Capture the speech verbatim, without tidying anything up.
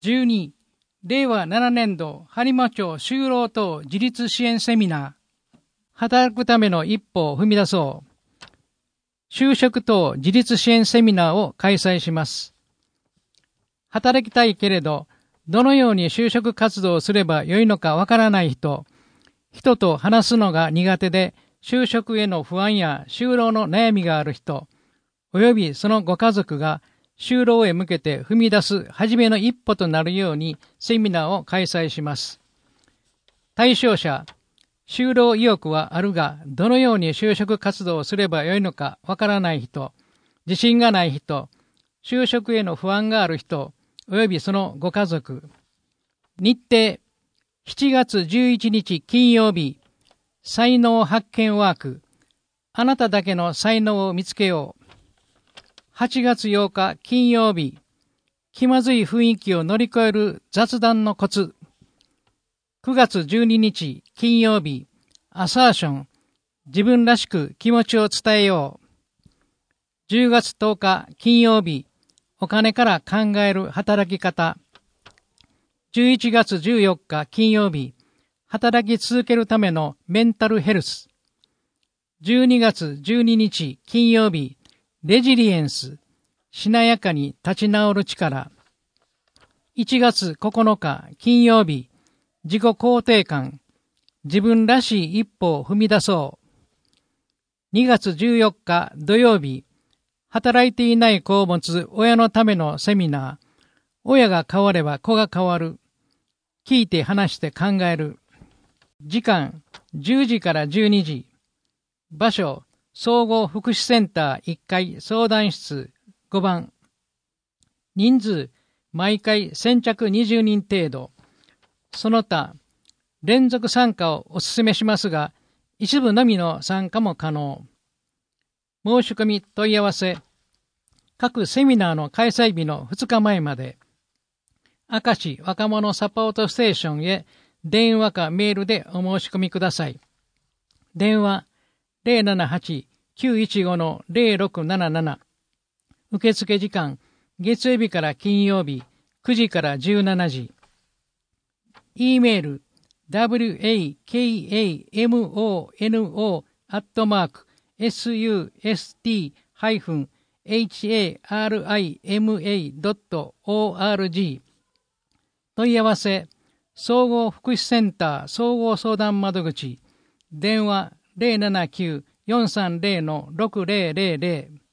じゅうに、れいわななねんど播磨町就労等自立支援セミナー。働くための一歩を踏み出そう。就職等自立支援セミナーを開催します。働きたいけれど、どのように就職活動をすればよいのかわからない人、人と話すのが苦手で就職への不安や就労の悩みがある人、およびそのご家族が就労へ向けて踏み出す初めの一歩となるようにセミナーを開催します。対象者、就労意欲はあるが、どのように就職活動をすればよいのかわからない人、自信がない人、就職への不安がある人、およびそのご家族。日程、しちがつじゅういちにち金曜日、才能発見ワーク。あなただけの才能を見つけよう。はちがつようか金曜日、気まずい雰囲気を乗り越える雑談のコツ。くがつじゅうににち金曜日、アサーション。自分らしく気持ちを伝えよう。じゅうがつとおか金曜日、お金から考える働き方。じゅういちがつじゅうよっか金曜日、働き続けるためのメンタルヘルス。じゅうにがつじゅうににち金曜日、レジリエンス。しなやかに立ち直る力。いちがつここのか金曜日、自己肯定感。自分らしい一歩を踏み出そう。にがつじゅうよっか土曜日、働いていない子を持つ親のためのセミナー。親が変われば子が変わる。聞いて話して考える。時間、じゅうじからじゅうにじ。場所、総合福祉センターいっかい相談室ごばん。人数、毎回先着にじゅうにん程度。その他、連続参加をお勧めしますが、一部のみの参加も可能。申し込み問い合わせ、各セミナーの開催日のふつかまえまで、明石若者サポートステーションへ電話かメールでお申し込みください。電話 ゼロななはちきゅういちごのゼロろくなななな。受付時間、月曜日から金曜日、くじからじゅうしちじ。e メール、ワカモアットマーク、スユーエスティーハイフンエイチエーアールアイエムエードットオーアールジー。問い合わせ、総合福祉センター総合相談窓口、電話ゼロななきゅうよんさんゼロのろくゼロゼロゼロ。